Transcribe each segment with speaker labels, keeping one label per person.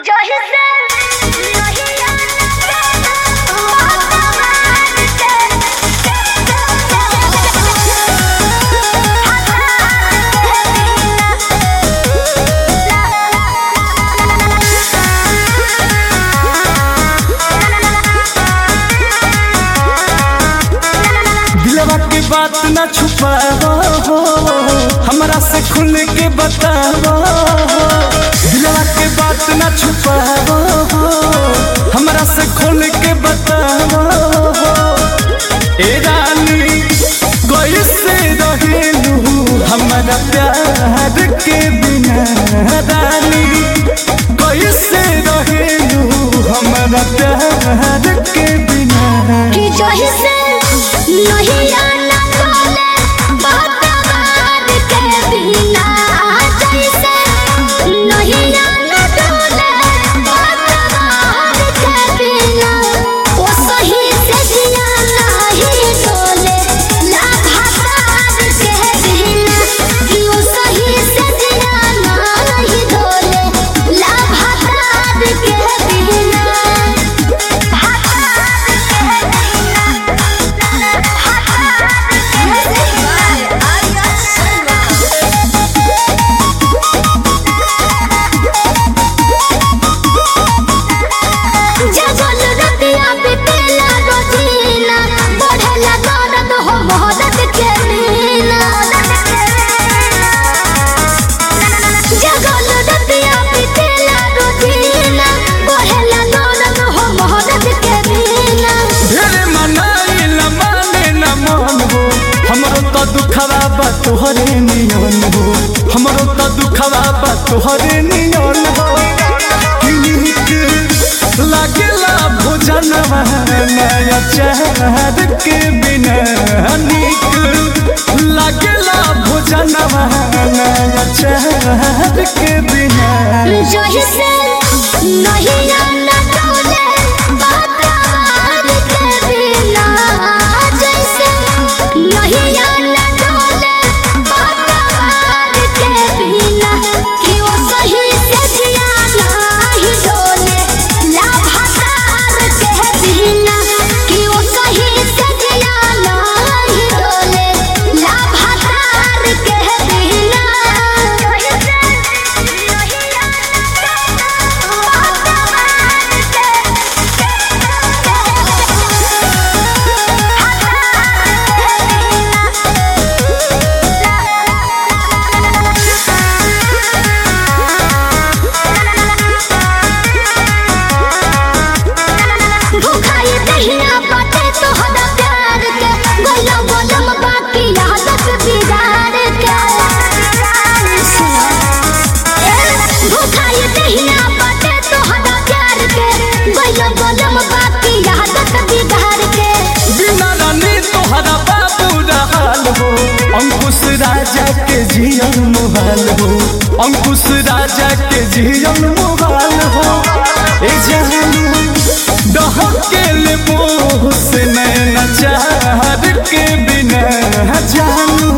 Speaker 1: दिलवा के बात ना छुपाओ हो, हमरा से खुल के बताओ। दिलवा के बात ना छुपाओ हो, हमरा से खुल के बताओ। ए रानी कैसे रहेलू हमारा प्यार के बिना, रानी कैसे रहेलू हमारा प्यार के बिना।
Speaker 2: कि जही से नहीं आना बोले बात के बिना, जैसे नहीं आना बोले बात के बिना। वो सही से जिया नहीं डोले लाभातार के बिना, कि वो सही से जिया नहीं डोले लाभातार के बिना।
Speaker 1: दुखवा बा तोहरे नियन हो, हमरो तो दुखवा बा तोहरे नियन हो। नीक लागेला भोजनवा नया चाहत के बिना, नीक लागेला भोजनवा नया चाहत के बिना।
Speaker 2: जही से नहीं आना बोले बात के बिना, जैसे नहीं आना बोले बात के बिना। कि वो सही से जिया नहीं डोले लाभातार के बिना, कि वो सही से जिया नहीं डोले लाभातार के बिना। भूखाई दहिया बाटे तोहरा प्यार के, गोला गोलम बाकी आदत बिगाड़ के। भूखाई दहिया बाटे तोहरा प्यार के, गोला गोलम बाकी आदत बिगाड़ के।
Speaker 1: बिना रानी तोहरा बाबू रहल हो, अंकुश राजा के जियन मुहाल हो, अंकुश राजा के जियन मुहाल हो। ए जानू डहकेल मोह से नैना चाहत के बिना, जानू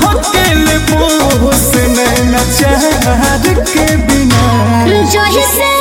Speaker 1: डहकेल मोह से नैना चाहत के बिना।
Speaker 2: जही से